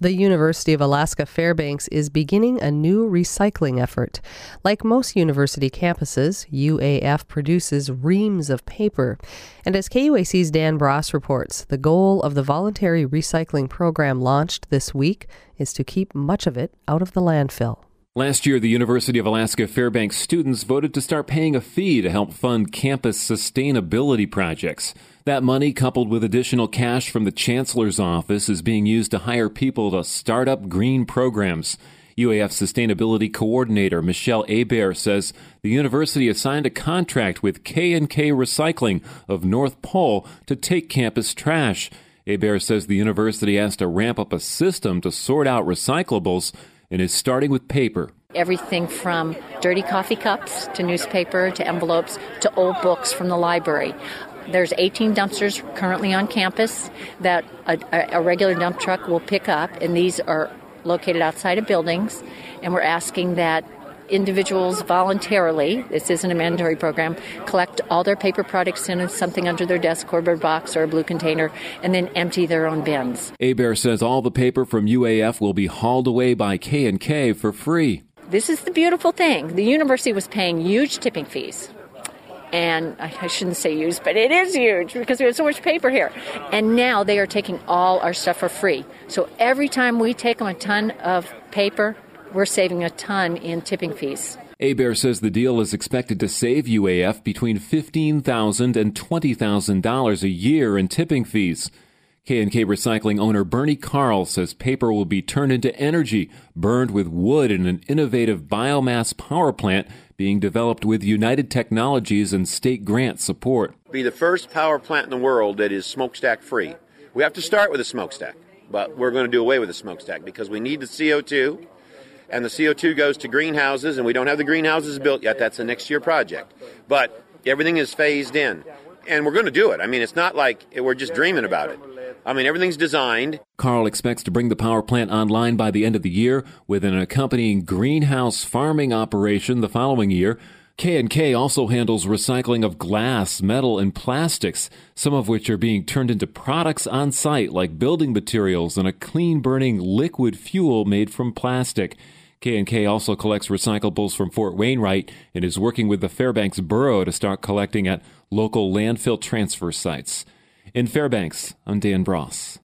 The University of Alaska Fairbanks is beginning a new recycling effort. Like most university campuses, UAF produces reams of paper. And as KUAC's Dan Bross reports, the goal of the voluntary recycling program launched this week is to keep much of it out of the landfill. Last year, the University of Alaska Fairbanks students voted to start paying a fee to help fund campus sustainability projects. That money, coupled with additional cash from the Chancellor's office, is being used to hire people to start up green programs. UAF Sustainability Coordinator Michelle Hebert says the university has signed a contract with K&K Recycling of North Pole to take campus trash. Hebert says the university has to ramp up a system to sort out recyclables and is starting with paper. Everything from dirty coffee cups to newspaper to envelopes to old books from the library. There's 18 dumpsters currently on campus that a regular dump truck will pick up, and these are located outside of buildings. And we're asking that individuals voluntarily, this isn't a mandatory program, collect all their paper products in something under their desk, cardboard box or a blue container, and then empty their own bins. Hebert says all the paper from UAF will be hauled away by K&K for free. This is the beautiful thing. The university was paying huge tipping fees. And I shouldn't say huge, but it is huge because we have so much paper here. And now they are taking all our stuff for free. So every time we take them a ton of paper, we're saving a ton in tipping fees. Hebert says the deal is expected to save UAF between $15,000 and $20,000 a year in tipping fees. K&K Recycling owner Bernie Carl says paper will be turned into energy, burned with wood in an innovative biomass power plant being developed with United Technologies and state grant support. Be the first power plant in the world that is smokestack free. We have to start with a smokestack, but we're going to do away with the smokestack because we need the CO2, and the CO2 goes to greenhouses, and we don't have the greenhouses built yet. That's a next year project. But everything is phased in, and we're going to do it. I mean, it's not like we're just dreaming about it. I mean, everything's designed. Carl expects to bring the power plant online by the end of the year with an accompanying greenhouse farming operation the following year. K&K also handles recycling of glass, metal, and plastics, some of which are being turned into products on site like building materials and a clean-burning liquid fuel made from plastic. K&K also collects recyclables from Fort Wainwright and is working with the Fairbanks Borough to start collecting at local landfill transfer sites. In Fairbanks, I'm Dan Bross.